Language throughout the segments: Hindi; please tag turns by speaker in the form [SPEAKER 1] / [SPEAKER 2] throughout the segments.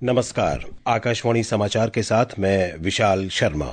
[SPEAKER 1] नमस्कार। आकाशवाणी समाचार के साथ मैं विशाल शर्मा।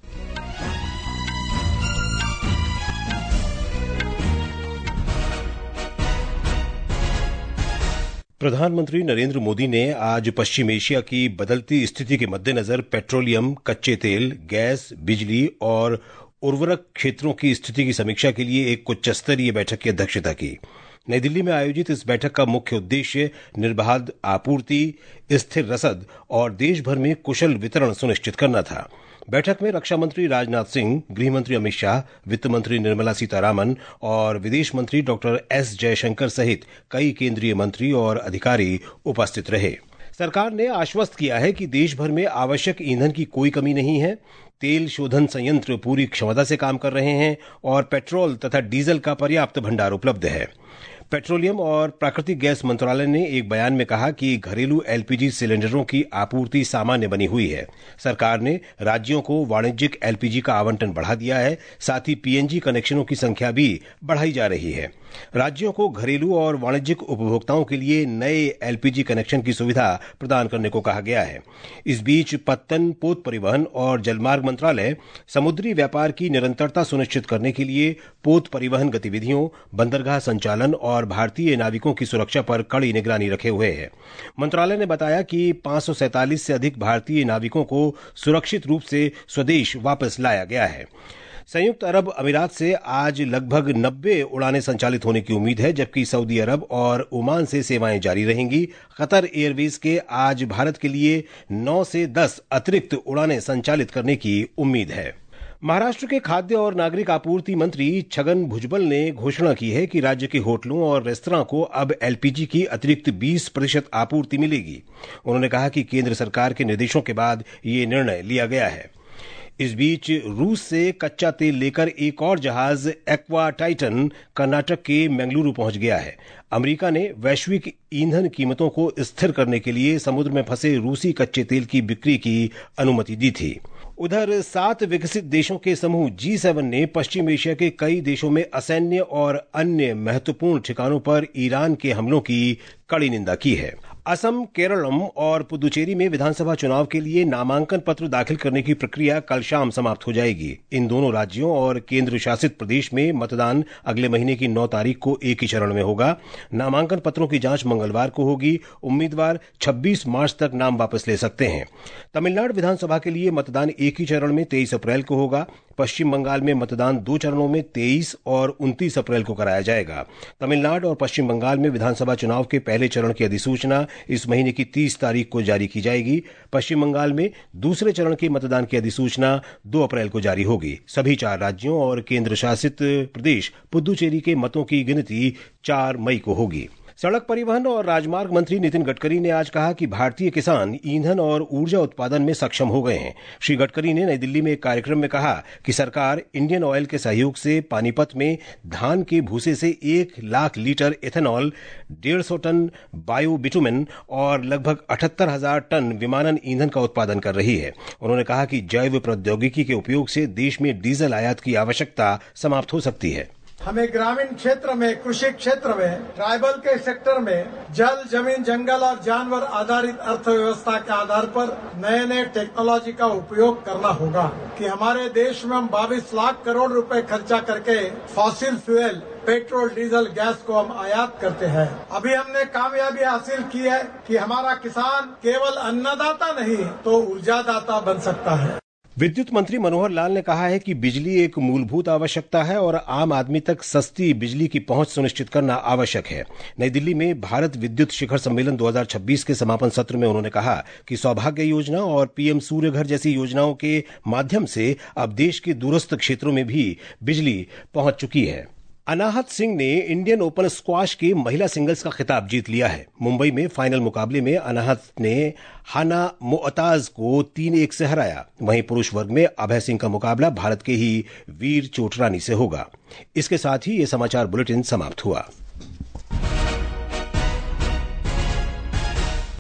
[SPEAKER 1] प्रधानमंत्री नरेंद्र मोदी ने आज पश्चिम एशिया की बदलती स्थिति के मद्देनजर पेट्रोलियम, कच्चे तेल, गैस, बिजली और उर्वरक क्षेत्रों की स्थिति की समीक्षा के लिए एक उच्च स्तरीय बैठक की अध्यक्षता की। नई दिल्ली में आयोजित इस बैठक का मुख्य उद्देश्य निर्बाध आपूर्ति, स्थिर रसद और देश भर में कुशल वितरण सुनिश्चित करना था। बैठक में रक्षा मंत्री राजनाथ सिंह, गृह मंत्री अमित शाह, वित्त मंत्री निर्मला सीतारामन और विदेश मंत्री डॉक्टर एस जयशंकर सहित कई केंद्रीय मंत्री और अधिकारी उपस्थित रहे। सरकार ने आश्वस्त किया है कि देश भर में आवश्यक ईंधन की कोई कमी नहीं है। तेल शोधन संयंत्र पूरी क्षमता से काम कर रहे हैं और पेट्रोल तथा डीजल का पर्याप्त भंडार उपलब्ध है। पेट्रोलियम और प्राकृतिक गैस मंत्रालय ने एक बयान में कहा कि घरेलू एलपीजी सिलेंडरों की आपूर्ति सामान्य बनी हुई है। सरकार ने राज्यों को वाणिज्यिक एलपीजी का आवंटन बढ़ा दिया है, साथ ही पीएनजी कनेक्शनों की संख्या भी बढ़ाई जा रही है। राज्यों को घरेलू और वाणिज्यिक उपभोक्ताओं के लिए नए एलपीजी कनेक्शन की सुविधा प्रदान करने को कहा गया है। इस बीच पत्तन, पोत परिवहन और जलमार्ग मंत्रालय समुद्री व्यापार की निरंतरता सुनिश्चित करने के लिए पोत परिवहन गतिविधियों, बंदरगाह संचालन और भारतीय नाविकों की सुरक्षा पर कड़ी निगरानी रखे हुए है। मंत्रालय ने बताया कि 547 से अधिक भारतीय नाविकों को सुरक्षित रूप से स्वदेश वापस लाया गया है। संयुक्त अरब अमीरात से आज लगभग 90 उड़ानें संचालित होने की उम्मीद है, जबकि सऊदी अरब और ओमान से सेवाएं जारी रहेंगी। कतर एयरवेज के आज भारत के लिए 9 से 10 अतिरिक्त उड़ानें संचालित करने की उम्मीद है। महाराष्ट्र के खाद्य और नागरिक आपूर्ति मंत्री छगन भुजबल ने घोषणा की है कि राज्य के होटलों और रेस्तरां को अब एलपीजी की अतिरिक्त 20% आपूर्ति मिलेगी। उन्होंने कहा कि केंद्र सरकार के निर्देशों के बाद ये निर्णय लिया गया है। इस बीच रूस से कच्चा तेल लेकर एक और जहाज एक्वा टाइटन कर्नाटक के मंगलुरु पहुंच गया है। अमेरिका ने वैश्विक ईंधन कीमतों को स्थिर करने के लिए समुद्र में फंसे रूसी कच्चे तेल की बिक्री की अनुमति दी थी। उधर 7 विकसित देशों के समूह G7 ने पश्चिम एशिया के कई देशों में असैन्य और अन्य महत्वपूर्ण ठिकानों पर ईरान के हमलों की कड़ी निंदा की है। असम, केरलम और पुदुचेरी में विधानसभा चुनाव के लिए नामांकन पत्र दाखिल करने की प्रक्रिया कल शाम समाप्त हो जाएगी। इन दोनों राज्यों और केंद्र शासित प्रदेश में मतदान अगले महीने की 9 तारीख को एक ही चरण में होगा। नामांकन पत्रों की जांच मंगलवार को होगी। उम्मीदवार 26 मार्च तक नाम वापस ले सकते हैं। तमिलनाडु विधानसभा के लिए मतदान एक ही चरण में 23 अप्रैल को होगा। पश्चिम बंगाल में मतदान 2 चरणों में 23 और 29 अप्रैल को कराया जाएगा। तमिलनाडु और पश्चिम बंगाल में विधानसभा चुनाव के पहले चरण की अधिसूचना इस महीने की 30 तारीख को जारी की जाएगी। पश्चिम बंगाल में दूसरे चरण के मतदान की अधिसूचना 2 अप्रैल को जारी होगी। सभी 4 राज्यों और केंद्र शासित प्रदेश पुदुचेरी के मतों की गिनती 4 मई को होगी। सड़क परिवहन और राजमार्ग मंत्री नितिन गडकरी ने आज कहा कि भारतीय किसान ईंधन और ऊर्जा उत्पादन में सक्षम हो गए हैं। श्री गडकरी ने नई दिल्ली में एक कार्यक्रम में कहा कि सरकार इंडियन ऑयल के सहयोग से पानीपत में धान के भूसे से 1 lakh litre ethanol, 150 ton bio bitumen और लगभग 78,000 टन विमानन ईंधन का उत्पादन कर रही है। उन्होंने कहा कि जैव प्रौद्योगिकी के उपयोग से देश में डीजल आयात की आवश्यकता समाप्त हो सकती है।
[SPEAKER 2] हमें ग्रामीण क्षेत्र में, कृषि क्षेत्र में, ट्राइबल के सेक्टर में जल, जमीन, जंगल और जानवर आधारित अर्थव्यवस्था के आधार पर नए नए टेक्नोलॉजी का उपयोग करना होगा कि हमारे देश में हम 22 लाख करोड़ रुपए खर्चा करके fossil fuel, petrol, diesel, gas को हम आयात करते हैं। अभी हमने कामयाबी हासिल की है कि हमारा किसान केवल अन्नदाता नहीं तो ऊर्जादाता बन सकता है।
[SPEAKER 1] विद्युत मंत्री मनोहर लाल ने कहा है कि बिजली एक मूलभूत आवश्यकता है और आम आदमी तक सस्ती बिजली की पहुंच सुनिश्चित करना आवश्यक है। नई दिल्ली में भारत विद्युत शिखर सम्मेलन 2026 के समापन सत्र में उन्होंने कहा कि सौभाग्य योजना और पीएम सूर्य घर जैसी योजनाओं के माध्यम से अब देश के दूरस्थ क्षेत्रों में भी बिजली पहुंच चुकी है। अनाहत सिंह ने इंडियन ओपन स्क्वाश के महिला सिंगल्स का खिताब जीत लिया है। मुंबई में फाइनल मुकाबले में अनाहत ने हाना मोअताज को 3-1 से हराया। वहीं पुरुष वर्ग में अभय सिंह का मुकाबला भारत के ही वीर चोटरानी से होगा। इसके साथ ही ये समाचार बुलेटिन समाप्त हुआ।